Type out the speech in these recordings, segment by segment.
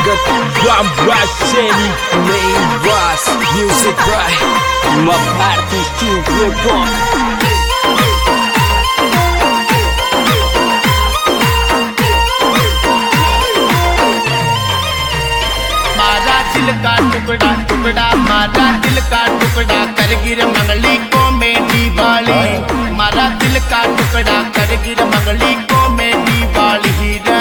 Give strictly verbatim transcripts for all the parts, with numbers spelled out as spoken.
I'm watching main boss music right. My party's too good. दिल का टुकड़ा टुकड़ा मारा दिल का टुकड़ा कर गिर मंगली को मेरी बाली मारा दिल का टुकड़ा कर गिर मंगली को मेरी बाली हीरा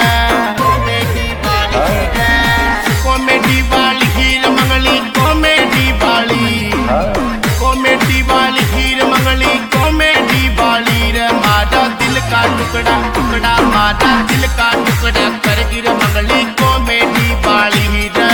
कॉमेडी वाली हीर मंगली कॉमेडी वाली कॉमेडी वाली हीर मंगली कॉमेडी वाली रे मारा दिल का टुकड़ा टुकड़ा मारा दिल का टुकड़ा कर गिर मंगली कॉमेडी वाली हीरा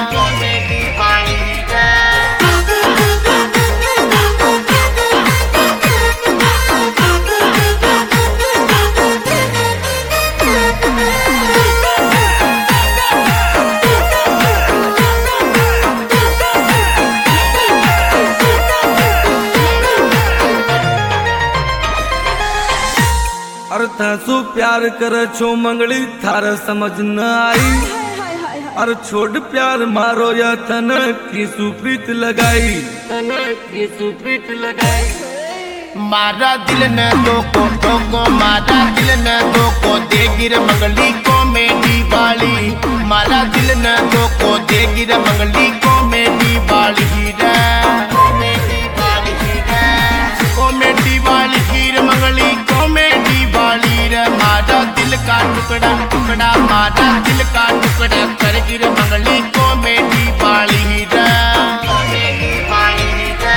थासु प्यार कर छो मंगली थार समझ न आई और छोड़ प्यार मारो या तन की सुप्रीत लगाई तन की सुप्रीत लगाई मारा दिल न दो को दो को मारा दिल न दो को दे गिर मंगली को मेरी बाली मारा दिल न दो को दे गिर मंगली को मेरी बाली हीरा कॉमेडी वाली हीरा कॉमेडी वाली हीर मंगली कॉमेडी वाली रे मारा दिल का टुकड़ा टुकड़ा मारा दिल का टुकड़ा कर गिर मंगली कॉमेडी वाली हीरा कॉमेडी वाली हीरा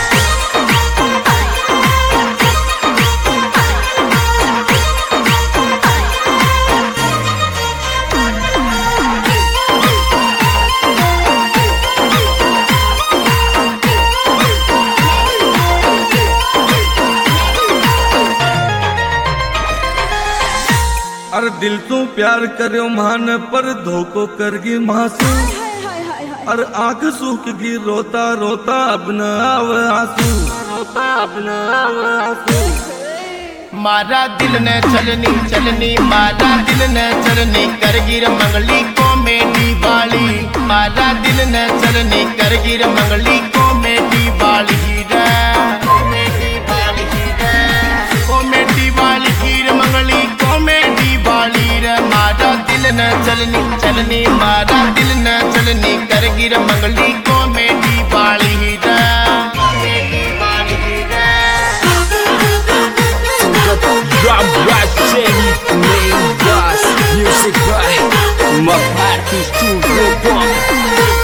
और दिल तू प्यार करो मान पर धोखो करगी मासू और आंख सूख गी रोता रोता अब न आव आंसू रोता अब न आव आंसू मारा दिल न चलनी चलनी मारा दिल न चलनी कर गिर मंगली कॉमेडी वाली मारा दिल न चलनी कर गिर मंगली कॉमेडी वाली हीरा कॉमेडी वाली हीरा कॉमेडी वाली हीर मंगली कॉमेडी वाली रे मारा दिल न चलनी चलनी मारा दिल न चलनी कर गिर मंगली कॉमेडी वाली हीरा कॉमेडी वाली हीरा I'm watching main boss music right. My party's too good.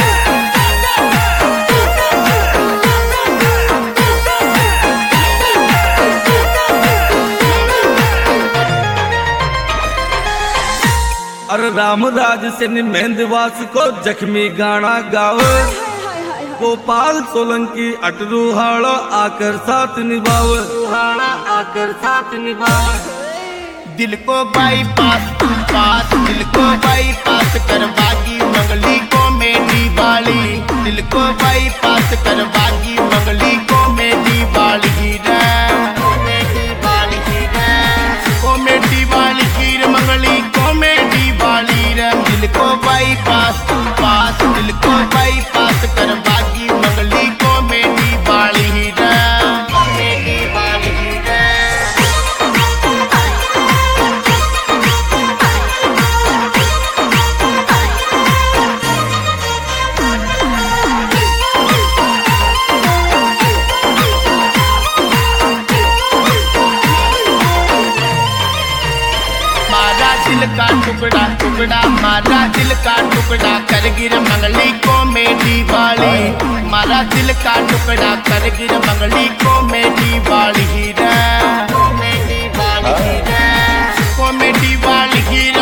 और रामराज से मेहंदवास को जख्मी गाना गाओ गोपाल सोलंकी अटरू हाड़ो आकर साथ निभाओ हाड़ा आकर साथ निभाओ दिल को बाईपास पास दिल को बाईपास करवागी मंगली कॉमेडी वाली दिल को बाईपास करवागी मंगली कॉमेडी वाली हीरा कॉमेडी वाली हीरा कॉमेडी वाली हीर मंगली कॉमेडी वाली रे दिल को बाईपास पास दिल को बाईपास करवागी मंगली कॉमेडी वाली हीरा कॉमेडी वाली हीरा दिल का टुकड़ा टुकड़ा मारा दिल का टुकड़ा कर गिर मंगली कॉमेडी वाली मारा दिल का टुकड़ा कर गिर मंगली कॉमेडी वाली हीरा कॉमेडी वाली हीरा कॉमेडी वाली हीरा